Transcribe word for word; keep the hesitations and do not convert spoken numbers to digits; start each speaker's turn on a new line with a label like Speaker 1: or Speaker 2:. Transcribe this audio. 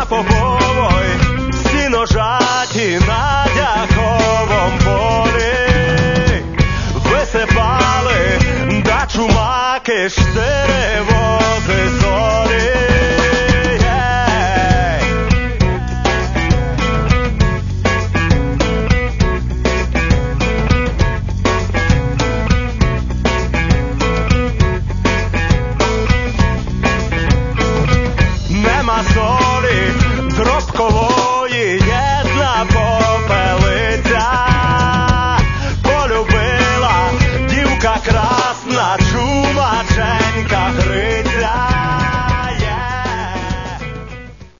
Speaker 1: на Поповой, сіножаті на Дяковом полі, висипали, да чумаки ж вози.